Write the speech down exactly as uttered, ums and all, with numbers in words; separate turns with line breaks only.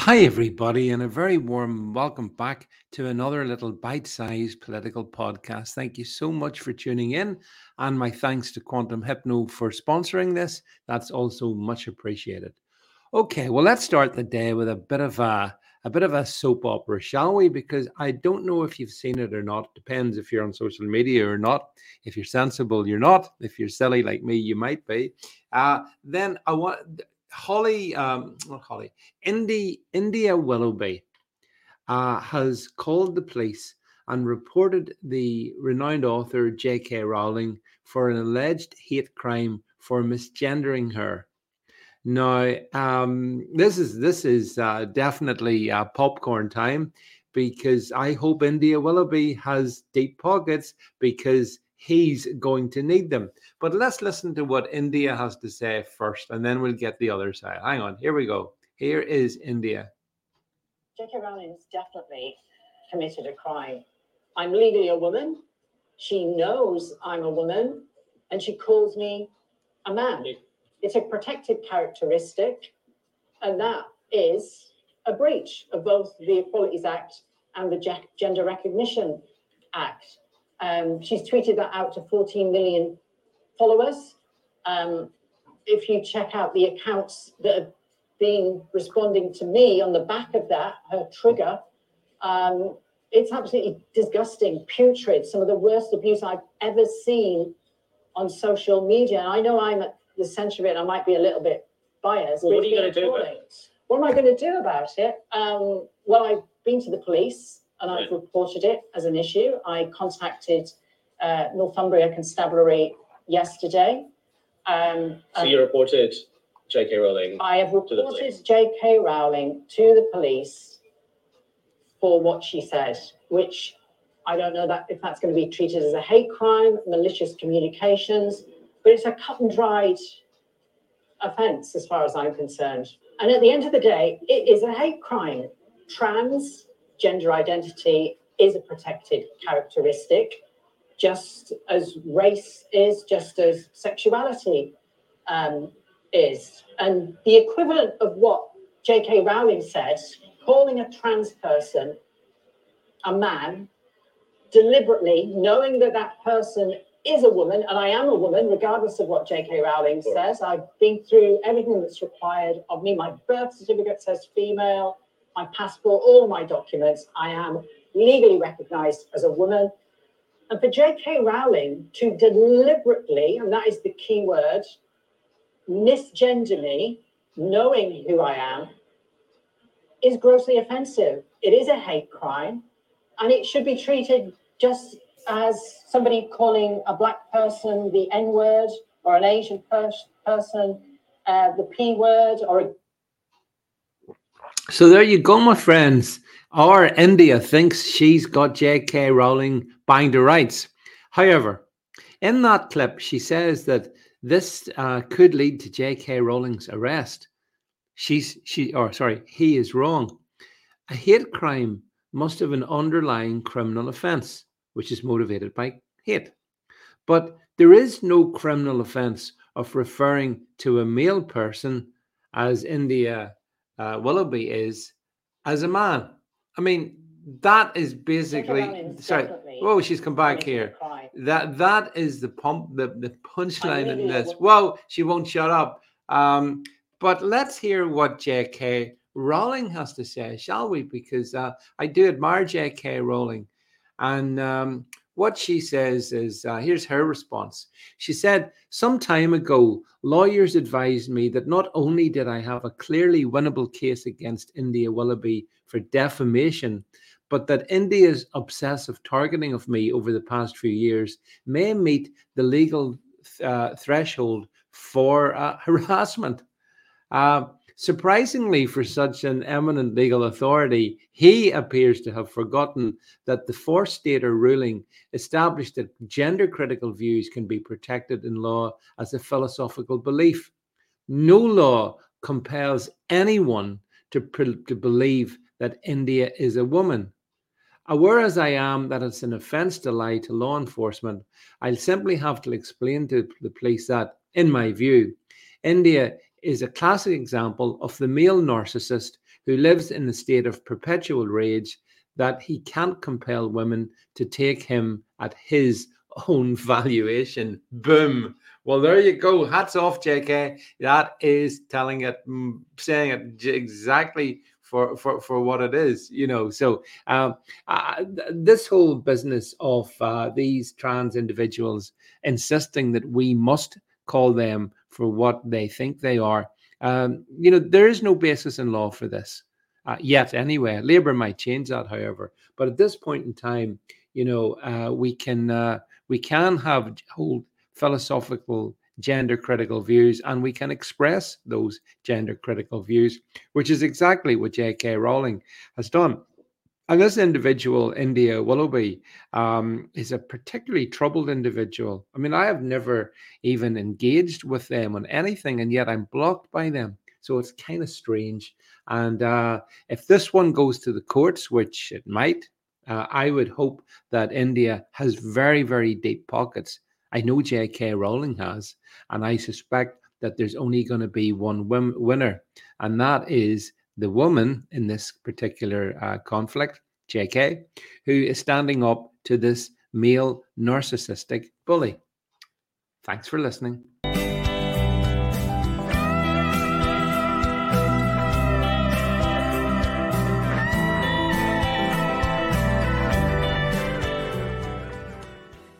Hi, everybody, and a very warm welcome back to another little bite sized political podcast. Thank you so much for tuning in, and my thanks to Quantum Hypno for sponsoring this. That's also much appreciated. Okay, well, let's start the day with a bit of a a bit of a soap opera, shall we? Because I don't know if you've seen it or not. Depends if you're on social media or not. If you're sensible, you're not. If you're silly like me, you might be. Uh, then I want Holly, um, not Holly, Indy, India Willoughby uh, has called the police and reported the renowned author J K. Rowling for an alleged hate crime for misgendering her. Now, um, this is this is uh, definitely uh, popcorn time because I hope India Willoughby has deep pockets because he's going to need them. But let's listen to what India has to say first, and then we'll get the other side. Hang on, here we go. Here is India.
J K. Rowling has definitely committed a crime. I'm legally a woman. She knows I'm a woman, and she calls me a man. It's a protected characteristic, and that is a breach of both the Equalities Act and the Ge- Gender Recognition Act. Um, she's tweeted that out to fourteen million followers. Um, if you check out the accounts that have been responding to me on the back of that, her trigger, um, it's absolutely disgusting, putrid, some of the worst abuse I've ever seen on social media. And I know I'm at the centre of it, I might be a little bit biased.
Well, what are you going to do about it?
What am I going to do about it? Um, well, I've been to the police and I've
Right.
reported it as an issue. I contacted uh, Northumbria Constabulary yesterday. Um,
So
and
you reported J K. Rowling.
I have
the
reported
police.
J K. Rowling to the police for what she said, which I don't know that if that's going to be treated as a hate crime, malicious communications, but it's a cut and dried offence as far as I'm concerned. And at the end of the day, it is a hate crime. Trans gender identity is a protected characteristic, just as race is, just as sexuality um, is. And the equivalent of what J K. Rowling said, calling a trans person a man, deliberately knowing that that person is a woman, and I am a woman, regardless of what J K. Rowling says. I've been through everything that's required of me. My birth certificate says female, my passport, all of my documents. I am legally recognized as a woman. And for J K. Rowling to deliberately, and that is the key word, misgender me, knowing who I am, is grossly offensive. It is a hate crime, and it should be treated just as somebody calling a black person the N-word, or an Asian pers- person uh, the P-word, or a
So there you go, my friends. Our India thinks she's got J K. Rowling buying the rights. However, in that clip, she says that this uh, could lead to J K. Rowling's arrest. She's she, or sorry, he is wrong. A hate crime must have an underlying criminal offence, which is motivated by hate. But there is no criminal offence of referring to a male person, as India uh, Willoughby is, as a man. I mean, that is basically
Rowling is
sorry.
definitely
Whoa, she's come back
committing a
here.
crime.
That that is the pump, the, the punchline
I'm
in
legally a
this.
woman.
Whoa, she won't shut up. Um, but let's hear what J K. Rowling has to say, shall we? Because uh, I do admire J K. Rowling, and um, what she says is uh, here's her response. She said, "Some time ago, lawyers advised me that not only did I have a clearly winnable case against India Willoughby for defamation, but that India's obsessive targeting of me over the past few years may meet the legal uh, threshold for uh, harassment." Uh, surprisingly, for such an eminent legal authority, he appears to have forgotten that the Forstater ruling established that gender critical views can be protected in law as a philosophical belief. No law compels anyone to, pre- to believe that India is a woman. Aware as I am that it's an offence to lie to law enforcement, I'll simply have to explain to the police that, in my view, India is a classic example of the male narcissist who lives in the state of perpetual rage that he can't compel women to take him at his own valuation. Boom. Well, there you go. Hats off, J K. That is telling it, saying it exactly for, for, for what it is, you know. So um, uh, this whole business of uh, these trans individuals insisting that we must call them for what they think they are, um, you know, there is no basis in law for this uh, yet anyway. Labour might change that, however. But at this point in time, you know, uh, we can uh, we can have hold philosophical gender critical views, and we can express those gender critical views, which is exactly what J K Rowling has done. And this individual, India Willoughby, um, is a particularly troubled individual. I mean, I have never even engaged with them on anything, and yet I'm blocked by them. So it's kind of strange. And uh, if this one goes to the courts, which it might, uh, I would hope that India has very, very deep pockets. I know J K Rowling has, and I suspect that there's only going to be one win- winner, and that is the woman in this particular uh, conflict, J K, who is standing up to this male narcissistic bully. Thanks for listening.